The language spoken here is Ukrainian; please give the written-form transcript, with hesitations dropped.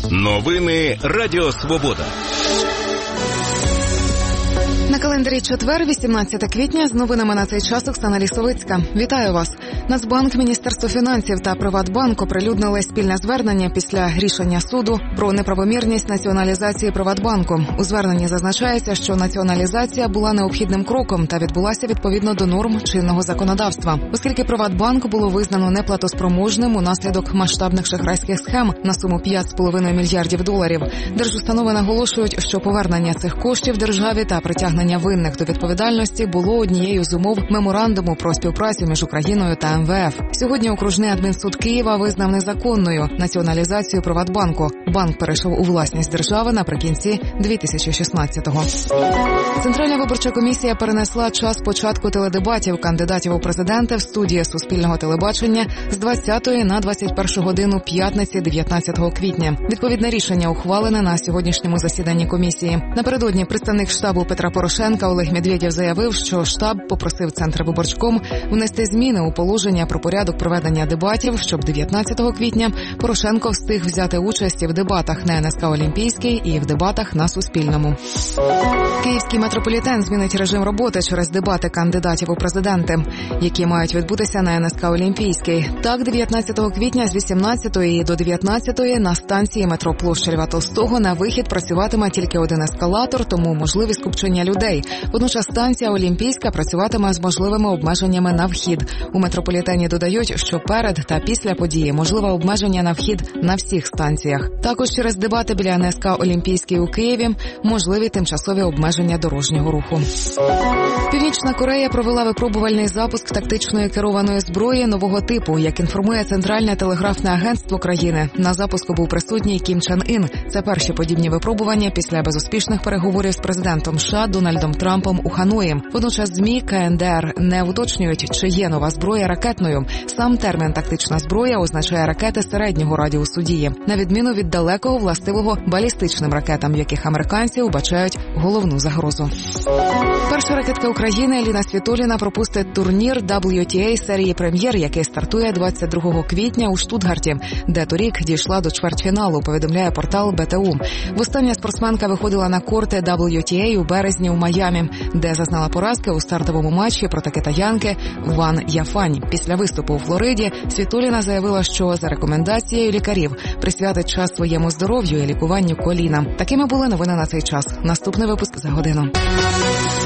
Новини Радіо Свобода. На календарі четвер, 18 квітня, з новинами на цей час Оксана Лісовицька. Вітаю вас. Нацбанк, Міністерство фінансів та Приватбанк оприлюднили спільне звернення після рішення суду про неправомірність націоналізації Приватбанку. У зверненні зазначається, що націоналізація була необхідним кроком та відбулася відповідно до норм чинного законодавства. Оскільки Приватбанк було визнано неплатоспроможним унаслідок масштабних шахрайських схем на суму $5,5 мільярдів. Держустанови наголошують, що повернення цих коштів державі та притягнення винних до відповідальності було однією з умов меморандуму про співпрацю між Україною та МВФ. Сьогодні окружний адмінсуд Києва визнав незаконною націоналізацію Приватбанку. Банк перейшов у власність держави наприкінці 2016-го. Центральна виборча комісія перенесла час початку теледебатів кандидатів у президенти в студії Суспільного телебачення з 20-ї на 21 годину п'ятниці 19 квітня. Відповідне рішення ухвалене на сьогоднішньому засіданні комісії. Напередодні представник штабу Петра Порошенка Олег Медведєв заявив, що штаб попросив Центрвиборчком внести зміни у положення про порядок проведення дебатів, щоб 19 квітня Порошенко встиг взяти участь і в дебатах на НСК «Олімпійський» і в дебатах на Суспільному. Київський метрополітен змінить режим роботи через дебати кандидатів у президенти, які мають відбутися на НСК «Олімпійський». Так, 19 квітня з 18 до 19 на станції метро Площа Льва Толстого на вихід працюватиме тільки один ескалатор, тому можливі скупчення людей. Водночас станція «Олімпійська» працюватиме з можливими обмеженнями на вхід. У метрополітені додають, що перед та після події можливе обмеження на вхід на всіх станціях. Також через дебати біля НСК «Олімпійський» у Києві можливі тимчасові обмеження дорожнього руху. Північна Корея провела випробувальний запуск тактичної керованої зброї нового типу. Як інформує Центральне телеграфне агентство країни, на запуску був присутній Кім Чен Ін. Це перші подібні випробування після безуспішних переговорів з президентом США Дональдом Трампом у Ханої. Водночас ЗМІ КНДР не уточнюють, чи є нова зброя ракетною. Сам термін «тактична зброя» означає ракети середнього радіусу дії, на відміну від далекого властивого балістичним ракетам, в яких американці вбачають головну загрозу. Перша ракетка України Еліна Світоліна пропустить турнір WTA серії прем'єр, який стартує 22 квітня у Штутгарті, де торік дійшла до чвертьфіналу, повідомляє портал БТУ. Востаннє спортсменка виходила на корти WTA у березні у Майамі, де зазнала поразки у стартовому матчі проти китаянки Ван Яфань. Після виступу у Флориді Світоліна заявила, що за рекомендацією лікарів присвятить час своєму здоров'ю і лікуванню коліна. Такими були новини на цей час. Наступний випуск за годину.